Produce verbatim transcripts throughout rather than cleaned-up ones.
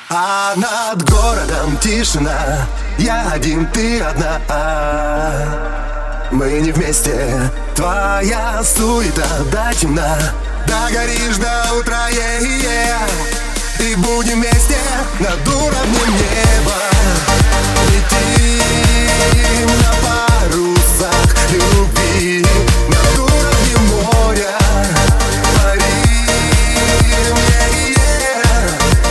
А над городом тишина, я один, ты одна. Мы не вместе, твоя суета до темна. Догоришь до утра, е-е-е. И будем вместе над уровнем неба. Летим на парусах любви над уровнем моря. Парим, е-е-е.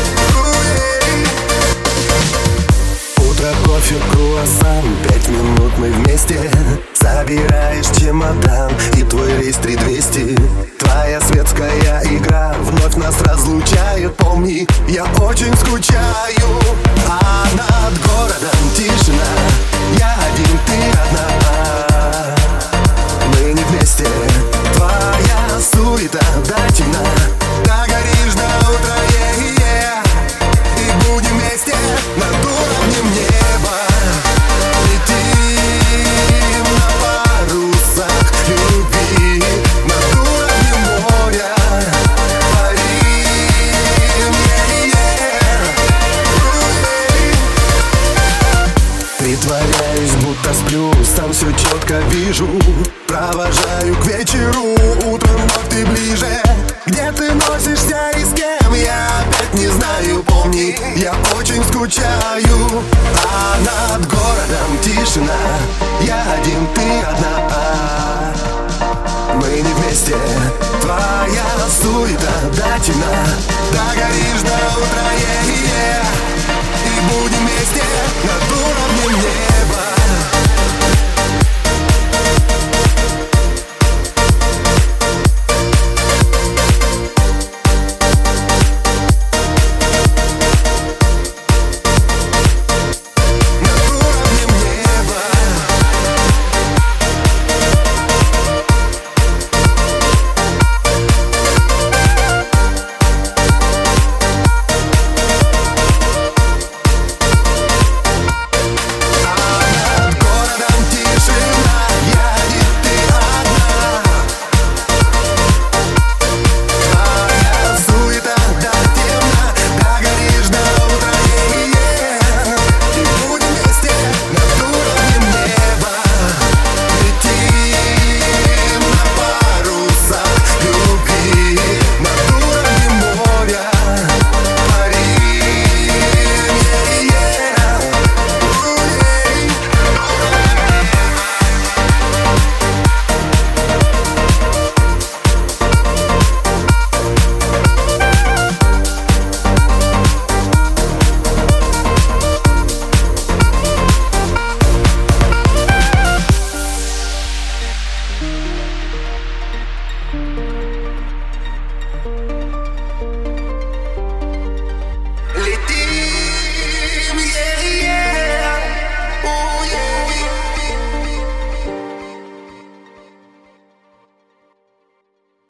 Утро, кофе, круассан, пять минут мы вместе. Собираешь чемодан и твой рейс три двести. Твоя светская игра вновь нас разлучает. Помни, я очень скучаю. А над городом тишина, я один, ты одна. Мы не вместе, твоя суета до темна. Догоришь до утра, е-е-е. И будем вместе над уровнем неба. Летим на парусах любви над уровнем моря. Парим, е-е-е. Притворяюсь, будто сплю, сам все четко вижу. Провожаю к вечеру, утром вновь ты ближе. Где ты носишься и с кем, я опять не знаю. Помни, я очень скучаю. А над городом тишина, я один, ты одна.